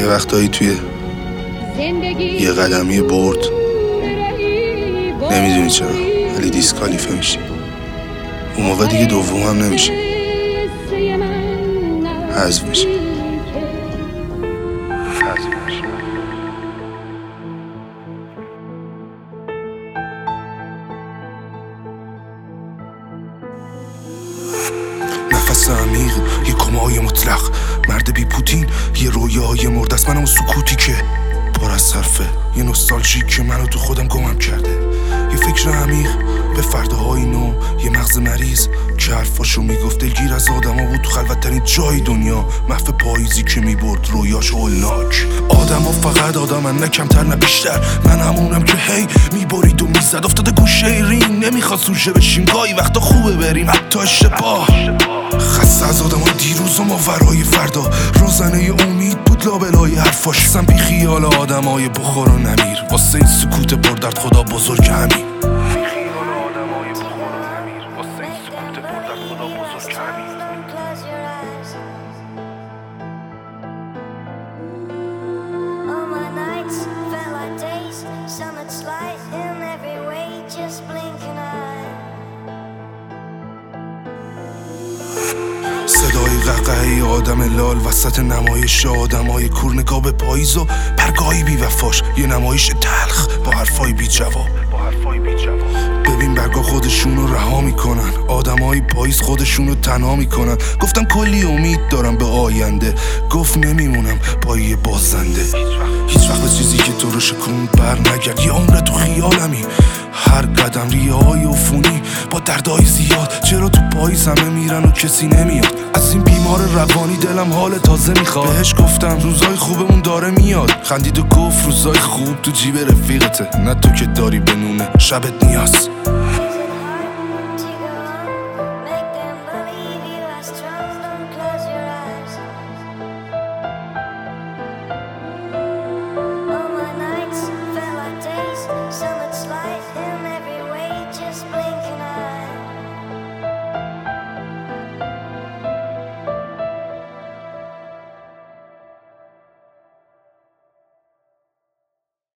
یه وقتایی توی یه قدمی برد نمیدونی چرا ولی دیسکالیفه میشی. اون موقع دیگه دوم هم نمیشه، حذف میشه. نفس عمیق، یه کمای مطلق، مرد بی پوتین، یه رویای مرد است. منم سکوتی که پر از صرفه، یه نوستالژی که منو تو خودم گمم کرده، یه فکر عمیق به فرداهای نو، یه مغز مریض که حرفاشو میگفت دلگیر از آدما بود تو خلوت‌ترین جای دنیا، محو پاییزی که میبرد رویاش هولناک. آدما فقط آدمن، نه کمتر نه بیشتر، من همونم که هی میبرید و میزد، افتاده گوشه رینگ، نمیخواد سوژه بشیم، گاهی وقتا خوبه بریم حتی اشتباه. خسته از آدما دیروز و ماورای فردا، روزنه امید بود لابلای حرفاش، سم بی خیال آدمای بخور و نمیر، واسه این سکوت پردرد خدا بزرگ همین. صدای قهقهه آدم لال وسط نمایش آدمای کور، نگاه به پاییز و برگاهی بی وفاش، یه نمایش تلخ با حرفای بی جواب. ببین برگاه خودشونو رها میکنن، آدمای پاییز خودشونو تنها میکنن. گفتم کلی امید دارم به آینده، گفت نمیمونم پایی بازنده. هیچ وقت به چیزی که تو رو شکون بر نگرد، یه عمر تو خیالمی، هر قدم ریه های عفونی با دردهای زیاد. چرا تو پاییز همه میرن و کسی نمیاد؟ از این بیمار روانی دلم حال تازه میخواد. بهش گفتم روزای خوبمون داره میاد، خندید و گفت روزای خوب تو جیب رفیقته، نه تو که داری بنونه شبت نیاز.